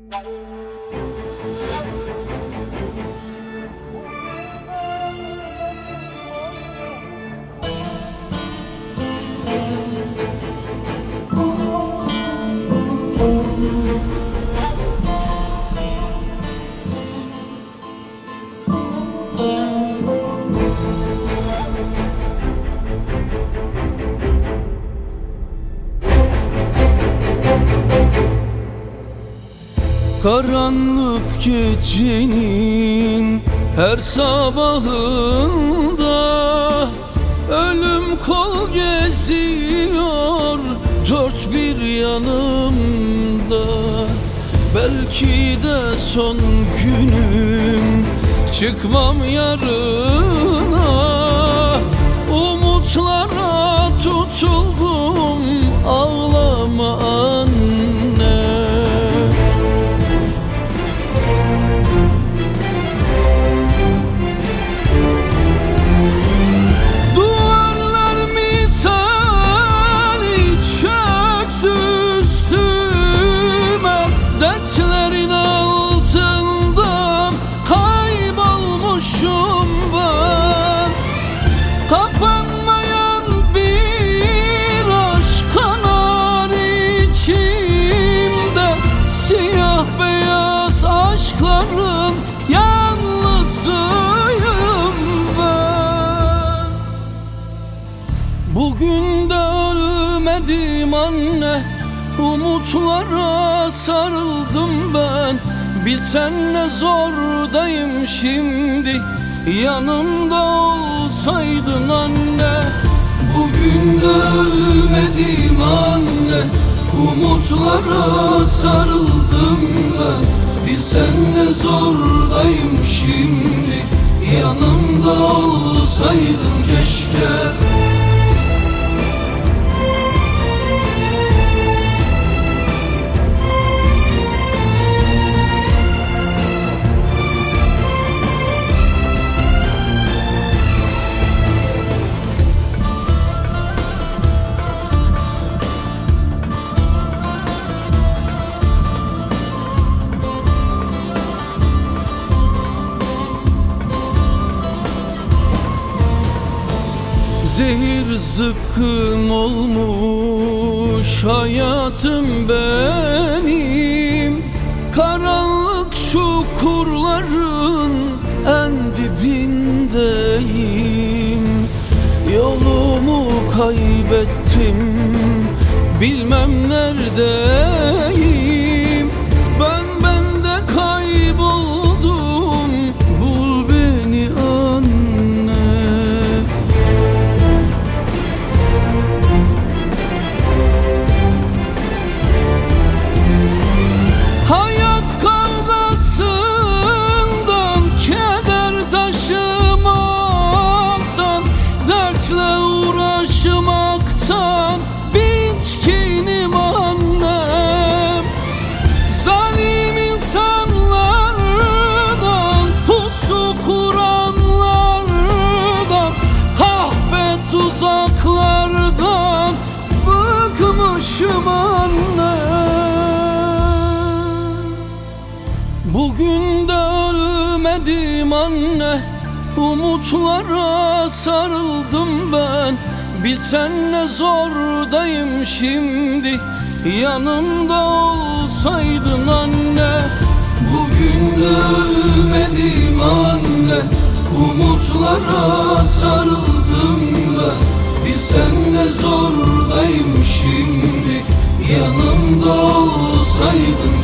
Karanlık gecenin her sabahında ölüm kol geziyor dört bir yanımda. Belki de son günüm, çıkmam yarına. Umutlara tutuldum, ağlama anne. Kapanmayan bir aşk kanar içimde, siyah beyaz aşkların yalnızıyım ben. Bugün de ölmedim anne, umutlara sarıldım ben. Bilsen ne zordayım şimdi, yanımda olsaydın anne. Bugün de ölmedim anne, umutlara sarıldım ben. Bilsen ne zordayım şimdi, yanımda olsaydın keşke. Zehir zıkkım olmuş hayatım benim. Karanlık çukurların en dibindeyim. Yolumu kaybettim, bilmem neredeyim. Ben bende kayboldum, bul beni anne. Hayat kavgasından, keder taşımaktan, dertle uğraşmaktan bitkinim annem. Zalim insanlardan, pusu kuranlardan, kahpe tuzaklardan bıkmışım annem. Bugün de ölmedim anne, umutlara sarıldım ben. Bilsen ne zordayım şimdi, yanımda olsaydın anne. Bugün de ölmedim anne, umutlara sarıldım ben. Bilsen ne zordayım şimdi, yanımda olsaydın